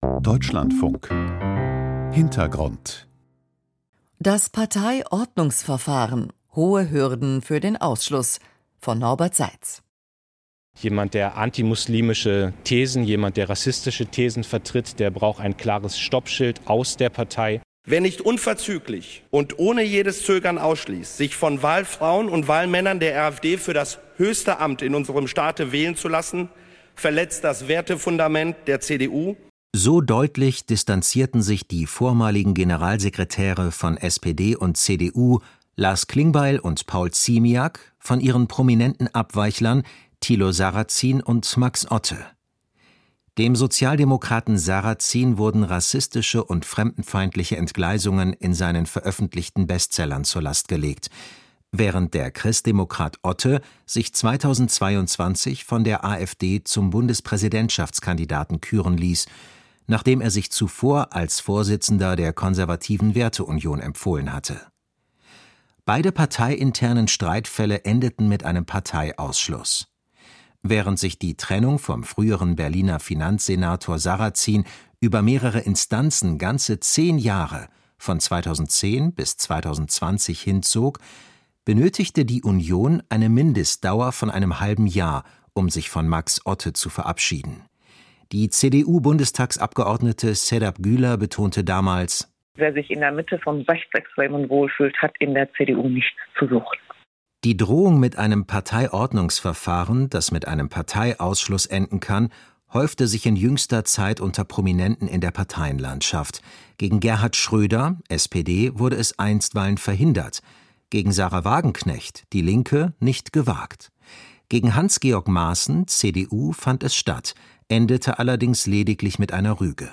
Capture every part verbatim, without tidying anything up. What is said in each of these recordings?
Deutschlandfunk. Hintergrund. Das Parteiordnungsverfahren. Hohe Hürden für den Ausschluss von Norbert Seitz. Jemand, der antimuslimische Thesen, jemand, der rassistische Thesen vertritt, der braucht ein klares Stoppschild aus der Partei. Wer nicht unverzüglich und ohne jedes Zögern ausschließt, sich von Wahlfrauen und Wahlmännern der AfD für das höchste Amt in unserem Staate wählen zu lassen, verletzt das Wertefundament der C D U. So deutlich distanzierten sich die vormaligen Generalsekretäre von S P D und C D U, Lars Klingbeil und Paul Ziemiak, von ihren prominenten Abweichlern Thilo Sarrazin und Max Otte. Dem Sozialdemokraten Sarrazin wurden rassistische und fremdenfeindliche Entgleisungen in seinen veröffentlichten Bestsellern zur Last gelegt, während der Christdemokrat Otte sich zweitausendzweiundzwanzig von der AfD zum Bundespräsidentschaftskandidaten küren ließ, nachdem er sich zuvor als Vorsitzender der Konservativen Werteunion empfohlen hatte. Beide parteiinternen Streitfälle endeten mit einem Parteiausschluss. Während sich die Trennung vom früheren Berliner Finanzsenator Sarrazin über mehrere Instanzen ganze zehn Jahre, von zweitausendzehn bis zweitausendzwanzig hinzog, benötigte die Union eine Mindestdauer von einem halben Jahr, um sich von Max Otte zu verabschieden. Die C D U-Bundestagsabgeordnete Sedat Güler betonte damals: Wer sich in der Mitte von Rechtsextremen wohlfühlt, hat in der C D U nichts zu suchen. Die Drohung mit einem Parteiordnungsverfahren, das mit einem Parteiausschluss enden kann, häufte sich in jüngster Zeit unter Prominenten in der Parteienlandschaft. Gegen Gerhard Schröder, S P D, wurde es einstweilen verhindert. Gegen Sarah Wagenknecht, die Linke, nicht gewagt. Gegen Hans-Georg Maaßen, C D U, fand es statt, endete allerdings lediglich mit einer Rüge.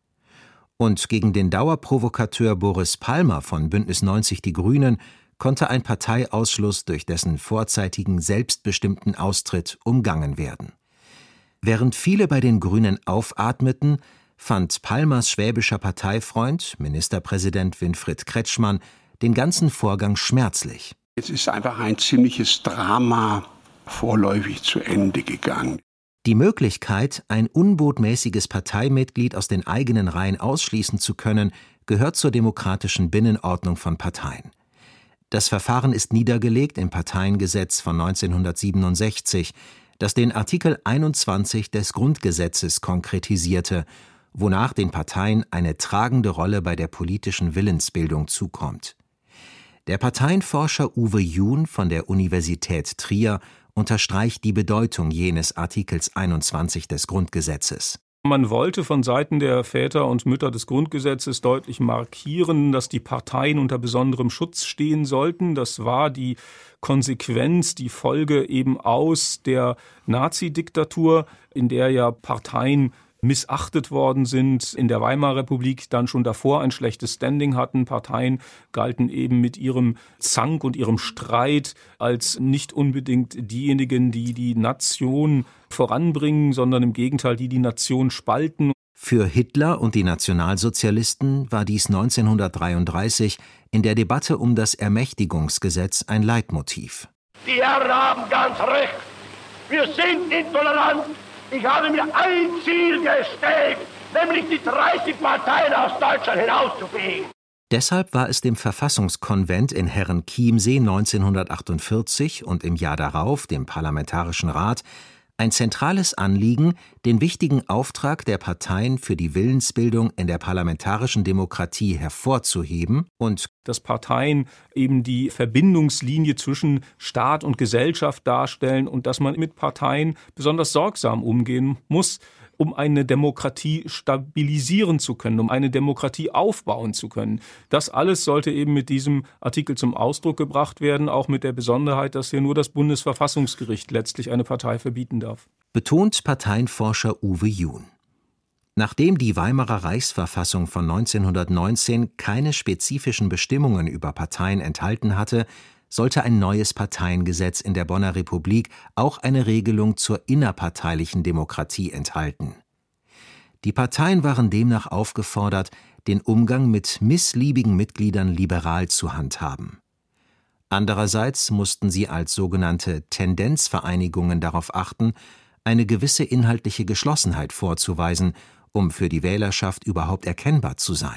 Und gegen den Dauerprovokateur Boris Palmer von Bündnis neunzig Die Grünen konnte ein Parteiausschluss durch dessen vorzeitigen selbstbestimmten Austritt umgangen werden. Während viele bei den Grünen aufatmeten, fand Palmers schwäbischer Parteifreund, Ministerpräsident Winfried Kretschmann, den ganzen Vorgang schmerzlich. Es ist einfach ein ziemliches Drama vorläufig zu Ende gegangen. Die Möglichkeit, ein unbotmäßiges Parteimitglied aus den eigenen Reihen ausschließen zu können, gehört zur demokratischen Binnenordnung von Parteien. Das Verfahren ist niedergelegt im Parteiengesetz von neunzehnhundertsiebenundsechzig, das den Artikel einundzwanzig des Grundgesetzes konkretisierte, wonach den Parteien eine tragende Rolle bei der politischen Willensbildung zukommt. Der Parteienforscher Uwe Jun von der Universität Trier unterstreicht die Bedeutung jenes Artikels einundzwanzig des Grundgesetzes. Man wollte von Seiten der Väter und Mütter des Grundgesetzes deutlich markieren, dass die Parteien unter besonderem Schutz stehen sollten. Das war die Konsequenz, die Folge eben aus der Nazi-Diktatur, in der ja Parteien missachtet worden sind, in der Weimarer Republik dann schon davor ein schlechtes Standing hatten. Parteien galten eben mit ihrem Zank und ihrem Streit als nicht unbedingt diejenigen, die die Nation voranbringen, sondern im Gegenteil, die die Nation spalten. Für Hitler und die Nationalsozialisten war dies neunzehnhundertdreiunddreißig in der Debatte um das Ermächtigungsgesetz ein Leitmotiv. Die Herren haben ganz recht. Wir sind intolerant. Ich habe mir ein Ziel gestellt, nämlich die dreißig Parteien aus Deutschland hinauszufegen. Deshalb war es dem Verfassungskonvent in Herrenchiemsee neunzehnhundertachtundvierzig und im Jahr darauf dem Parlamentarischen Rat ein zentrales Anliegen, den wichtigen Auftrag der Parteien für die Willensbildung in der parlamentarischen Demokratie hervorzuheben und dass Parteien eben die Verbindungslinie zwischen Staat und Gesellschaft darstellen und dass man mit Parteien besonders sorgsam umgehen muss, um eine Demokratie stabilisieren zu können, um eine Demokratie aufbauen zu können. Das alles sollte eben mit diesem Artikel zum Ausdruck gebracht werden, auch mit der Besonderheit, dass hier nur das Bundesverfassungsgericht letztlich eine Partei verbieten darf. Betont Parteienforscher Uwe Jun. Nachdem die Weimarer Reichsverfassung von neunzehnhundertneunzehn keine spezifischen Bestimmungen über Parteien enthalten hatte, sollte ein neues Parteiengesetz in der Bonner Republik auch eine Regelung zur innerparteilichen Demokratie enthalten. Die Parteien waren demnach aufgefordert, den Umgang mit missliebigen Mitgliedern liberal zu handhaben. Andererseits mussten sie als sogenannte Tendenzvereinigungen darauf achten, eine gewisse inhaltliche Geschlossenheit vorzuweisen um für die Wählerschaft überhaupt erkennbar zu sein.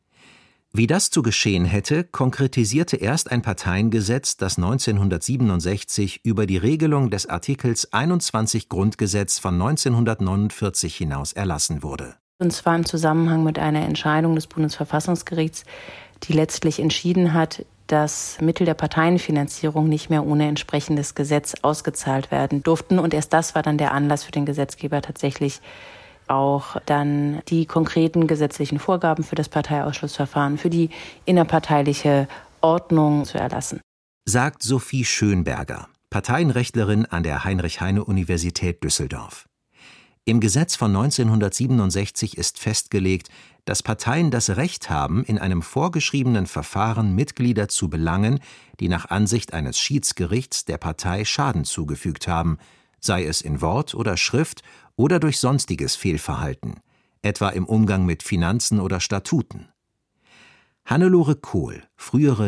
Wie das zu geschehen hätte, konkretisierte erst ein Parteiengesetz, das neunzehnhundertsiebenundsechzig über die Regelung des Artikels einundzwanzig Grundgesetz von neunzehnhundertneunundvierzig hinaus erlassen wurde. Und zwar im Zusammenhang mit einer Entscheidung des Bundesverfassungsgerichts, die letztlich entschieden hat, dass Mittel der Parteienfinanzierung nicht mehr ohne entsprechendes Gesetz ausgezahlt werden durften. Und erst das war dann der Anlass für den Gesetzgeber, tatsächlich auch dann die konkreten gesetzlichen Vorgaben für das Parteiausschlussverfahren, für die innerparteiliche Ordnung zu erlassen. Sagt Sophie Schönberger, Parteienrechtlerin an der Heinrich-Heine-Universität Düsseldorf. Im Gesetz von neunzehnhundertsiebenundsechzig ist festgelegt, dass Parteien das Recht haben, in einem vorgeschriebenen Verfahren Mitglieder zu belangen, die nach Ansicht eines Schiedsgerichts der Partei Schaden zugefügt haben, sei es in Wort oder Schrift oder durch sonstiges Fehlverhalten, etwa im Umgang mit Finanzen oder Statuten. Hannelore Kohl, frühere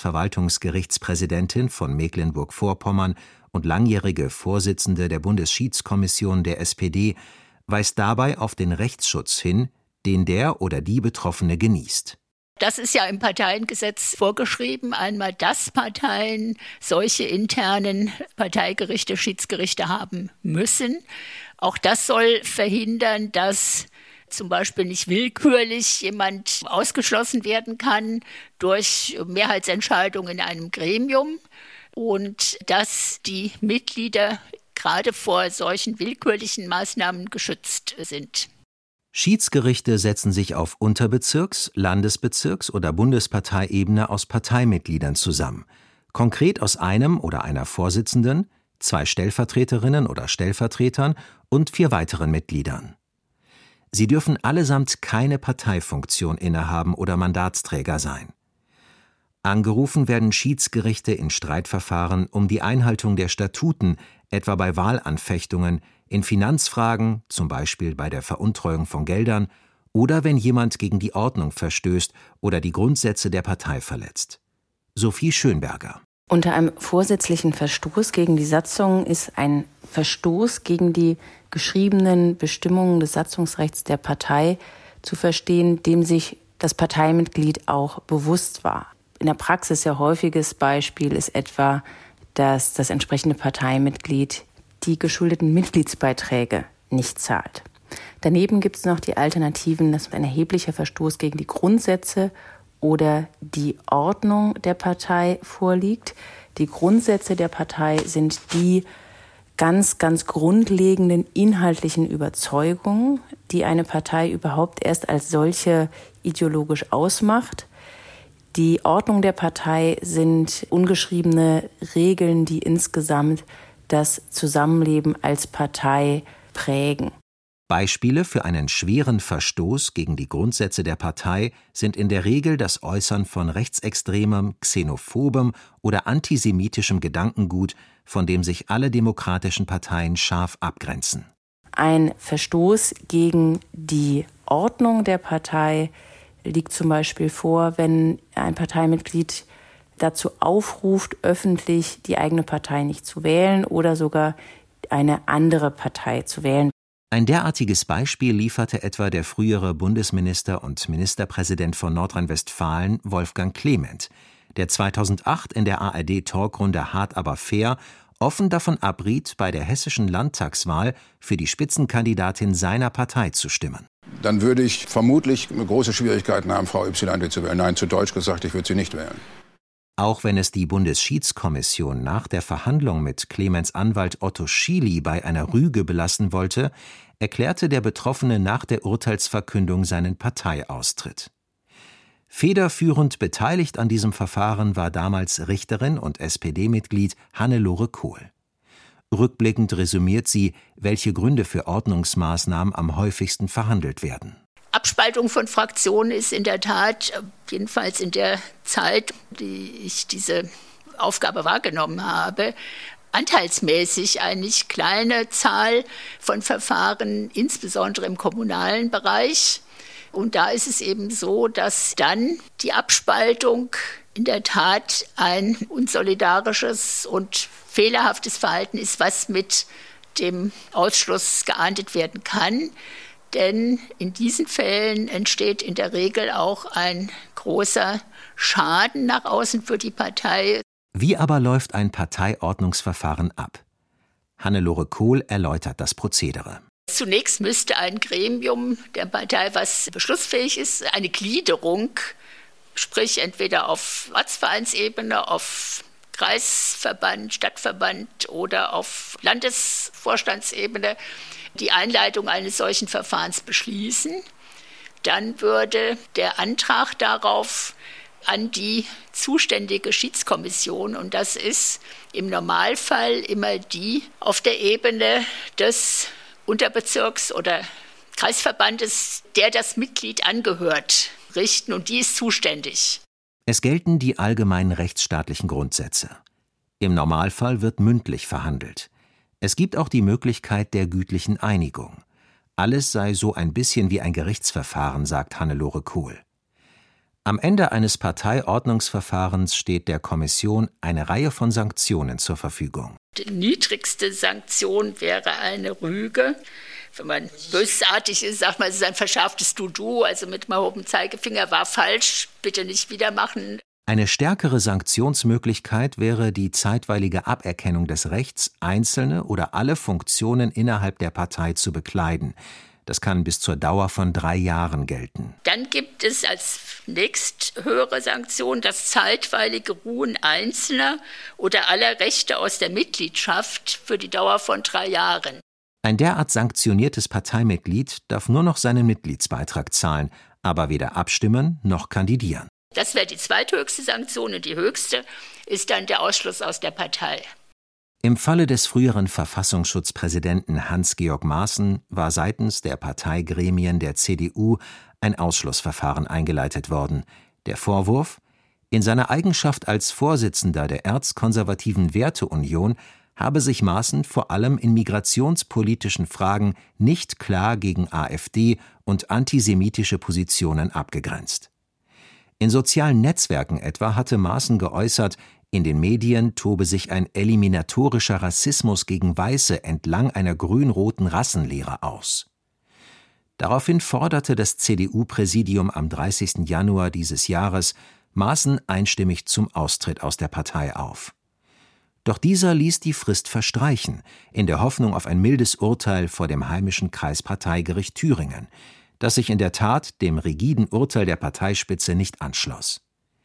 Landesverwaltungsgerichtspräsidentin von Mecklenburg-Vorpommern und langjährige Vorsitzende der Bundesschiedskommission der S P D, weist dabei auf den Rechtsschutz hin, den der oder die Betroffene genießt. Das ist ja im Parteiengesetz vorgeschrieben, einmal, dass Parteien solche internen Parteigerichte, Schiedsgerichte haben müssen. Auch das soll verhindern, dass zum Beispiel nicht willkürlich jemand ausgeschlossen werden kann durch Mehrheitsentscheidung in einem Gremium und dass die Mitglieder gerade vor solchen willkürlichen Maßnahmen geschützt sind. Schiedsgerichte setzen sich auf Unterbezirks-, Landesbezirks- oder Bundesparteiebene aus Parteimitgliedern zusammen, konkret aus einem oder einer Vorsitzenden, zwei Stellvertreterinnen oder Stellvertretern und vier weiteren Mitgliedern. Sie dürfen allesamt keine Parteifunktion innehaben oder Mandatsträger sein. Angerufen werden Schiedsgerichte in Streitverfahren um die Einhaltung der Statuten, etwa bei Wahlanfechtungen, in Finanzfragen, zum Beispiel bei der Veruntreuung von Geldern, oder wenn jemand gegen die Ordnung verstößt oder die Grundsätze der Partei verletzt. Sophie Schönberger. Unter einem vorsätzlichen Verstoß gegen die Satzung ist ein Verstoß gegen die geschriebenen Bestimmungen des Satzungsrechts der Partei zu verstehen, dem sich das Parteimitglied auch bewusst war. In der Praxis sehr häufiges Beispiel ist etwa, dass das entsprechende Parteimitglied die geschuldeten Mitgliedsbeiträge nicht zahlt. Daneben gibt es noch die Alternativen, dass ein erheblicher Verstoß gegen die Grundsätze oder die Ordnung der Partei vorliegt. Die Grundsätze der Partei sind die ganz, ganz grundlegenden inhaltlichen Überzeugungen, die eine Partei überhaupt erst als solche ideologisch ausmacht. Die Ordnung der Partei sind ungeschriebene Regeln, die insgesamt das Zusammenleben als Partei prägen. Beispiele für einen schweren Verstoß gegen die Grundsätze der Partei sind in der Regel das Äußern von rechtsextremem, xenophobem oder antisemitischem Gedankengut, von dem sich alle demokratischen Parteien scharf abgrenzen. Ein Verstoß gegen die Ordnung der Partei liegt zum Beispiel vor, wenn ein Parteimitglied dazu aufruft, öffentlich die eigene Partei nicht zu wählen oder sogar eine andere Partei zu wählen. Ein derartiges Beispiel lieferte etwa der frühere Bundesminister und Ministerpräsident von Nordrhein-Westfalen Wolfgang Clement, der zweitausendacht in der A R D-Talkrunde Hart aber fair offen davon abriet, bei der hessischen Landtagswahl für die Spitzenkandidatin seiner Partei zu stimmen. Dann würde ich vermutlich große Schwierigkeiten haben, Frau Y zu wählen. Nein, zu Deutsch gesagt, ich würde sie nicht wählen. Auch wenn es die Bundesschiedskommission nach der Verhandlung mit Clemens Anwalt Otto Schily bei einer Rüge belassen wollte, erklärte der Betroffene nach der Urteilsverkündung seinen Parteiaustritt. Federführend beteiligt an diesem Verfahren war damals Richterin und S P D-Mitglied Hannelore Kohl. Rückblickend resümiert sie, welche Gründe für Ordnungsmaßnahmen am häufigsten verhandelt werden. Abspaltung von Fraktionen ist in der Tat, jedenfalls in der Zeit, die ich diese Aufgabe wahrgenommen habe, anteilsmäßig eine nicht kleine Zahl von Verfahren, insbesondere im kommunalen Bereich. Und da ist es eben so, dass dann die Abspaltung in der Tat ein unsolidarisches und fehlerhaftes Verhalten ist, was mit dem Ausschluss geahndet werden kann. Denn in diesen Fällen entsteht in der Regel auch ein großer Schaden nach außen für die Partei. Wie aber läuft ein Parteiordnungsverfahren ab? Hannelore Kohl erläutert das Prozedere. Zunächst müsste ein Gremium der Partei, was beschlussfähig ist, eine Gliederung, sprich entweder auf Ortsvereinsebene, auf Kreisverband, Stadtverband oder auf Landesvorstandsebene, die Einleitung eines solchen Verfahrens beschließen. Dann würde der Antrag darauf an die zuständige Schiedskommission, und das ist im Normalfall immer die auf der Ebene des Unterbezirks oder Kreisverbandes, der das Mitglied angehört, richten, und die ist zuständig. Es gelten die allgemeinen rechtsstaatlichen Grundsätze. Im Normalfall wird mündlich verhandelt. Es gibt auch die Möglichkeit der gütlichen Einigung. Alles sei so ein bisschen wie ein Gerichtsverfahren, sagt Hannelore Kohl. Am Ende eines Parteiordnungsverfahrens steht der Kommission eine Reihe von Sanktionen zur Verfügung. Die niedrigste Sanktion wäre eine Rüge. Wenn man bösartig ist, sagt man, es ist ein verschärftes Du-Du, also mit dem erhobenen Zeigefinger war falsch, bitte nicht wieder machen. Eine stärkere Sanktionsmöglichkeit wäre die zeitweilige Aberkennung des Rechts, einzelne oder alle Funktionen innerhalb der Partei zu bekleiden. Das kann bis zur Dauer von drei Jahren gelten. Dann gibt es als nächsthöhere Sanktion das zeitweilige Ruhen einzelner oder aller Rechte aus der Mitgliedschaft für die Dauer von drei Jahren. Ein derart sanktioniertes Parteimitglied darf nur noch seinen Mitgliedsbeitrag zahlen, aber weder abstimmen noch kandidieren. Das wäre die zweithöchste Sanktion, und die höchste ist dann der Ausschluss aus der Partei. Im Falle des früheren Verfassungsschutzpräsidenten Hans-Georg Maaßen war seitens der Parteigremien der C D U ein Ausschlussverfahren eingeleitet worden. Der Vorwurf: In seiner Eigenschaft als Vorsitzender der erzkonservativen Werteunion habe sich Maaßen vor allem in migrationspolitischen Fragen nicht klar gegen AfD und antisemitische Positionen abgegrenzt. In sozialen Netzwerken etwa hatte Maaßen geäußert, in den Medien tobe sich ein eliminatorischer Rassismus gegen Weiße entlang einer grün-roten Rassenlehre aus. Daraufhin forderte das C D U-Präsidium am dreißigsten Januar dieses Jahres Maaßen einstimmig zum Austritt aus der Partei auf. Doch dieser ließ die Frist verstreichen, in der Hoffnung auf ein mildes Urteil vor dem heimischen Kreisparteigericht Thüringen, das sich in der Tat dem rigiden Urteil der Parteispitze nicht anschloss.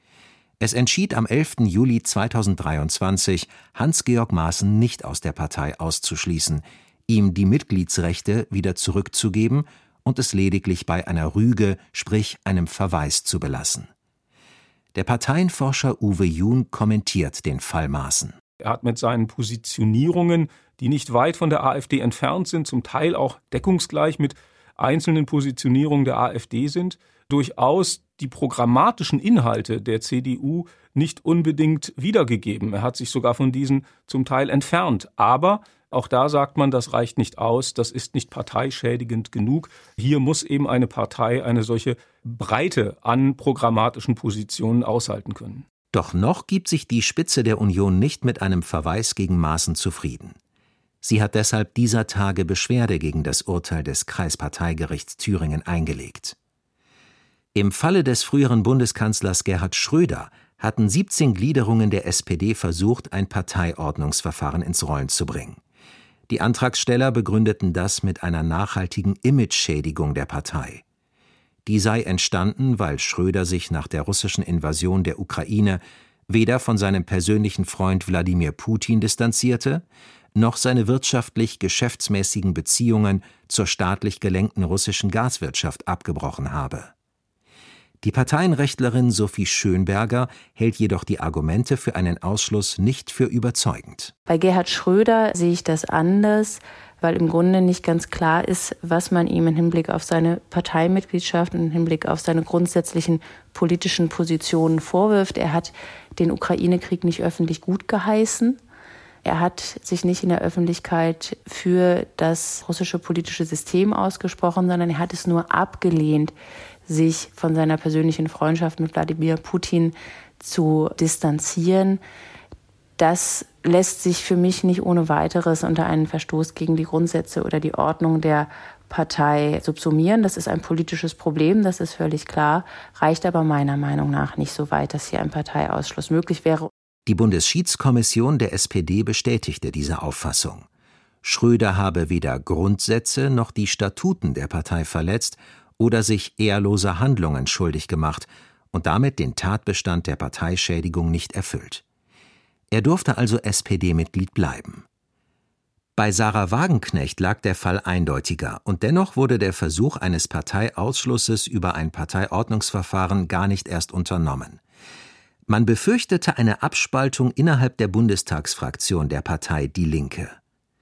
Es entschied am elften Juli zweitausenddreiundzwanzig, Hans-Georg Maaßen nicht aus der Partei auszuschließen, ihm die Mitgliedsrechte wieder zurückzugeben und es lediglich bei einer Rüge, sprich einem Verweis, zu belassen. Der Parteienforscher Uwe Jun kommentiert den Fall Maaßen. Er hat mit seinen Positionierungen, die nicht weit von der AfD entfernt sind, zum Teil auch deckungsgleich mit einzelnen Positionierungen der AfD sind, durchaus die programmatischen Inhalte der C D U nicht unbedingt wiedergegeben. Er hat sich sogar von diesen zum Teil entfernt. Aber auch da sagt man, das reicht nicht aus, das ist nicht parteischädigend genug. Hier muss eben eine Partei eine solche Breite an programmatischen Positionen aushalten können. Doch noch gibt sich die Spitze der Union nicht mit einem Verweis gegen Maaßen zufrieden. Sie hat deshalb dieser Tage Beschwerde gegen das Urteil des Kreisparteigerichts Thüringen eingelegt. Im Falle des früheren Bundeskanzlers Gerhard Schröder hatten siebzehn Gliederungen der S P D versucht, ein Parteiordnungsverfahren ins Rollen zu bringen. Die Antragsteller begründeten das mit einer nachhaltigen Imageschädigung der Partei. Die sei entstanden, weil Schröder sich nach der russischen Invasion der Ukraine weder von seinem persönlichen Freund Wladimir Putin distanzierte, noch seine wirtschaftlich-geschäftsmäßigen Beziehungen zur staatlich gelenkten russischen Gaswirtschaft abgebrochen habe. Die Parteienrechtlerin Sophie Schönberger hält jedoch die Argumente für einen Ausschluss nicht für überzeugend. Bei Gerhard Schröder sehe ich das anders, weil im Grunde nicht ganz klar ist, was man ihm im Hinblick auf seine Parteimitgliedschaft und im Hinblick auf seine grundsätzlichen politischen Positionen vorwirft. Er hat den Ukraine-Krieg nicht öffentlich gut geheißen. Er hat sich nicht in der Öffentlichkeit für das russische politische System ausgesprochen, sondern er hat es nur abgelehnt, sich von seiner persönlichen Freundschaft mit Wladimir Putin zu distanzieren. Das lässt sich für mich nicht ohne weiteres unter einen Verstoß gegen die Grundsätze oder die Ordnung der Partei subsumieren. Das ist ein politisches Problem, das ist völlig klar, reicht aber meiner Meinung nach nicht so weit, dass hier ein Parteiausschluss möglich wäre. Die Bundesschiedskommission der S P D bestätigte diese Auffassung. Schröder habe weder Grundsätze noch die Statuten der Partei verletzt oder sich ehrloser Handlungen schuldig gemacht und damit den Tatbestand der Parteischädigung nicht erfüllt. Er durfte also S P D-Mitglied bleiben. Bei Sarah Wagenknecht lag der Fall eindeutiger und dennoch wurde der Versuch eines Parteiausschlusses über ein Parteiordnungsverfahren gar nicht erst unternommen. Man befürchtete eine Abspaltung innerhalb der Bundestagsfraktion der Partei Die Linke.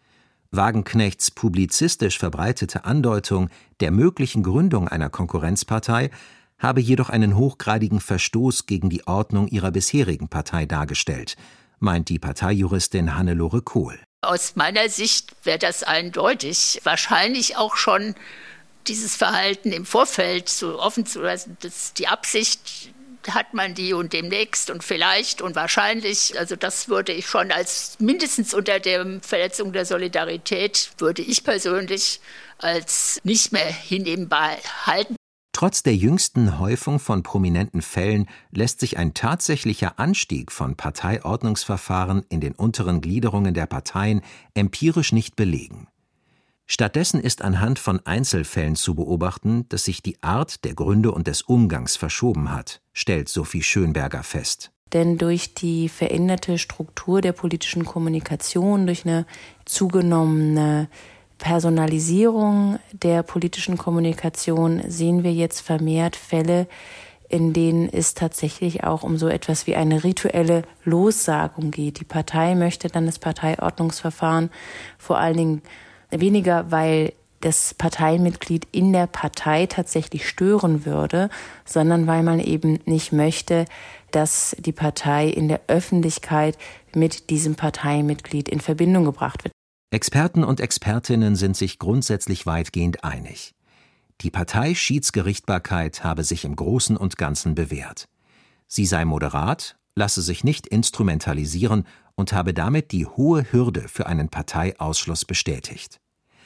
Wagenknechts publizistisch verbreitete Andeutung der möglichen Gründung einer Konkurrenzpartei habe jedoch einen hochgradigen Verstoß gegen die Ordnung ihrer bisherigen Partei dargestellt, meint die Parteijuristin Hannelore Kohl. Aus meiner Sicht wäre das eindeutig. Wahrscheinlich auch schon dieses Verhalten im Vorfeld so offen zu lassen, dass die Absicht hat man die und demnächst und vielleicht und wahrscheinlich. Also das würde ich schon als mindestens unter der Verletzung der Solidarität, würde ich persönlich als nicht mehr hinnehmbar halten. Trotz der jüngsten Häufung von prominenten Fällen lässt sich ein tatsächlicher Anstieg von Parteiordnungsverfahren in den unteren Gliederungen der Parteien empirisch nicht belegen. Stattdessen ist anhand von Einzelfällen zu beobachten, dass sich die Art der Gründe und des Umgangs verschoben hat, stellt Sophie Schönberger fest. Denn durch die veränderte Struktur der politischen Kommunikation, durch eine zugenommene Personalisierung der politischen Kommunikation sehen wir jetzt vermehrt Fälle, in denen es tatsächlich auch um so etwas wie eine rituelle Lossagung geht. Die Partei möchte dann das Parteiordnungsverfahren vor allen Dingen weniger, weil das Parteimitglied in der Partei tatsächlich stören würde, sondern weil man eben nicht möchte, dass die Partei in der Öffentlichkeit mit diesem Parteimitglied in Verbindung gebracht wird. Experten und Expertinnen sind sich grundsätzlich weitgehend einig. Die Parteischiedsgerichtbarkeit habe sich im Großen und Ganzen bewährt. Sie sei moderat, lasse sich nicht instrumentalisieren und habe damit die hohe Hürde für einen Parteiausschluss bestätigt.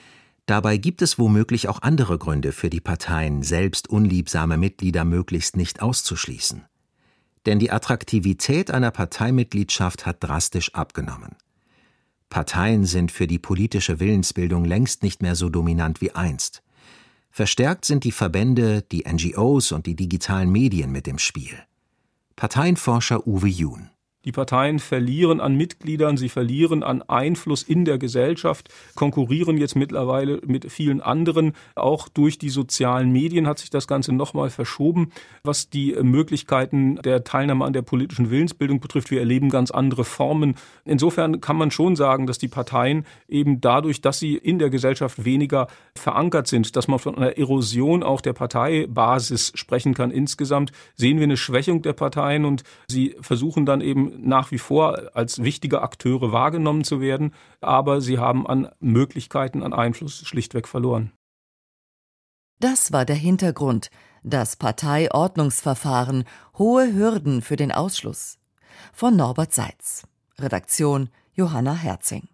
Dabei gibt es womöglich auch andere Gründe für die Parteien, selbst unliebsame Mitglieder möglichst nicht auszuschließen. Denn die Attraktivität einer Parteimitgliedschaft hat drastisch abgenommen. Parteien sind für die politische Willensbildung längst nicht mehr so dominant wie einst. Verstärkt sind die Verbände, die N G Os und die digitalen Medien mit im Spiel. Parteienforscher Uwe Jun. Die Parteien verlieren an Mitgliedern, sie verlieren an Einfluss in der Gesellschaft, konkurrieren jetzt mittlerweile mit vielen anderen. Auch durch die sozialen Medien hat sich das Ganze nochmal verschoben, was die Möglichkeiten der Teilnahme an der politischen Willensbildung betrifft. Wir erleben ganz andere Formen. Insofern kann man schon sagen, dass die Parteien eben dadurch, dass sie in der Gesellschaft weniger verankert sind, dass man von einer Erosion auch der Parteibasis sprechen kann. Insgesamt sehen wir eine Schwächung der Parteien und sie versuchen dann eben nach wie vor als wichtige Akteure wahrgenommen zu werden, aber sie haben an Möglichkeiten, an Einfluss schlichtweg verloren. Das war der Hintergrund, das Parteiordnungsverfahren, hohe Hürden für den Ausschluss. Von Norbert Seitz. Redaktion Johanna Herzing.